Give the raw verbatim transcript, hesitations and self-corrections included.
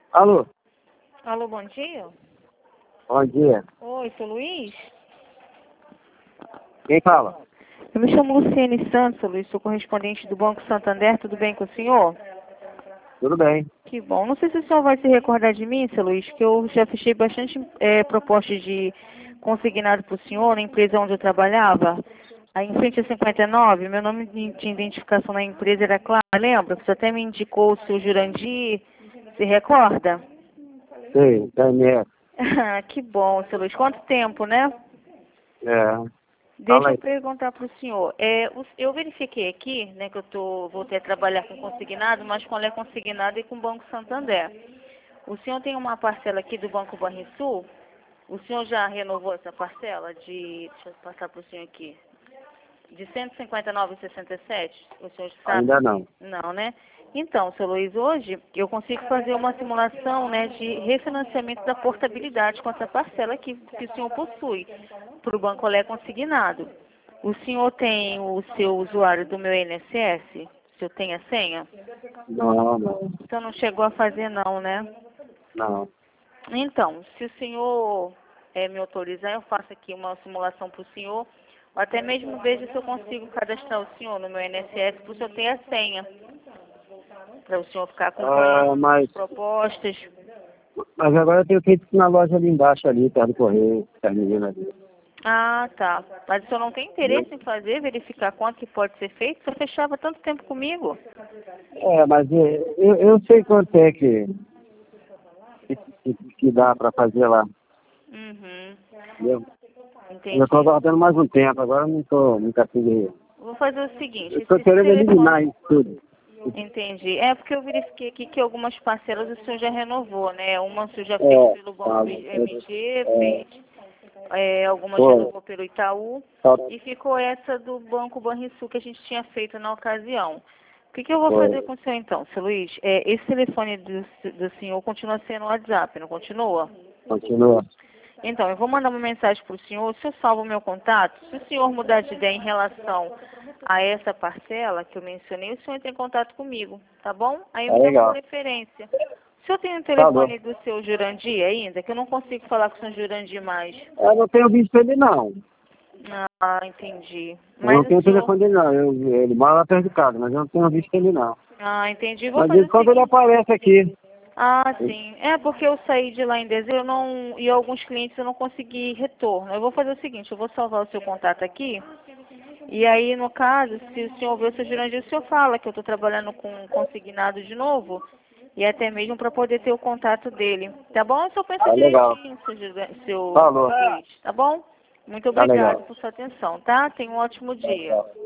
Alô? Alô, bom dia. Bom dia. Oi, sou Luiz. Quem fala? Eu me chamo Luciene Santos, Luiz, sou correspondente do Banco Santander, tudo bem com o senhor? Tudo bem. Que bom. Não sei se o senhor vai se recordar de mim, seu Luiz, que eu já fechei bastante é, propostas de consignado para o senhor na empresa onde eu trabalhava. Aí em frente a cinquenta e nove, meu nome de de identificação na empresa era Clara, lembra? Você até me indicou o seu Jurandir, se recorda? Sei, Daniel. Que bom, seu Luiz. Quanto tempo, né? É. Deixa Fala eu aí. perguntar para o senhor. É, o- eu verifiquei aqui, né, que eu tô, voltei a trabalhar com consignado, mas quando é consignado e com o Banco Santander. O senhor tem uma parcela aqui do Banco Banrisul? O senhor já renovou essa parcela de, deixa eu passar para o senhor aqui, de cento e cinquenta e nove vírgula sessenta e sete? O senhor sabe? Ainda não. Não, né? Então, seu Luiz, hoje eu consigo fazer uma simulação, né, de refinanciamento da portabilidade com essa parcela aqui que o senhor possui para o Banco Olé consignado. O senhor tem o seu usuário do meu I N S S? O senhor tem a senha? Não, não. O senhor não chegou a fazer não, né? Não. Então, se o senhor eh, me autorizar, eu faço aqui uma simulação para o senhor, ou até mesmo vejo se eu consigo cadastrar o senhor no meu I N S S, para o senhor ter a senha, para o senhor ficar acompanhando Ah, mas, as propostas. mas agora eu tenho feito na loja ali embaixo, ali, perto do correio, terminando ali. Ah, tá. Mas o senhor não tem interesse em fazer, verificar quanto que pode ser feito? O senhor fechava tanto tempo comigo. É, mas é, eu, eu sei quanto é que, que, que, que dá para fazer lá. Uhum. Entendeu? Entendi. Eu estou aguardando mais um tempo, agora eu não estou, nunca consegui. Vou fazer o seguinte, Eu estou esse querendo telefone... eliminar isso tudo. Entendi. É porque eu verifiquei aqui que algumas parcelas o senhor já renovou, né? Uma o senhor já fez É, pelo Banco falo, M G, é, fez, é, algumas foi, renovou pelo Itaú, só e ficou essa do Banco Banrisul que a gente tinha feito na ocasião. O que, que eu vou foi, fazer com o senhor então, seu Luiz? É, esse telefone do, do senhor continua sendo o WhatsApp, não continua? continua. Então, eu vou mandar uma mensagem para o senhor, o senhor salva o meu contato. Se o senhor mudar de ideia em relação a essa parcela que eu mencionei, o senhor entra em contato comigo, tá bom? Aí Tá me dá uma legal. referência. O senhor tem o Falou. telefone do seu Jurandir ainda? Que eu não consigo falar com o seu Jurandir mais. Eu não tenho visto ele não. Ah, entendi. Eu não Mas tenho o o senhor... telefone dele não. Eu, ele mora lá perto de casa, mas eu não tenho visto ele não. Ah, entendi. Vou Mas fazer ele, o quando ele seguinte. aparece aqui. Ah, sim. É porque eu saí de lá em dezembro eu não, e alguns clientes eu não consegui retorno. Eu vou fazer o seguinte, eu vou salvar o seu contato aqui. E aí, no caso, se o senhor ver o seu Jurandir, o senhor fala que eu estou trabalhando com um consignado de novo. E até mesmo para poder ter o contato dele. Tá bom? Eu só penso Tá legal. direitinho, seu, Juran- seu Falou. Luiz. Tá bom? Muito Tá obrigado legal. por sua atenção, tá? Tenha um ótimo dia.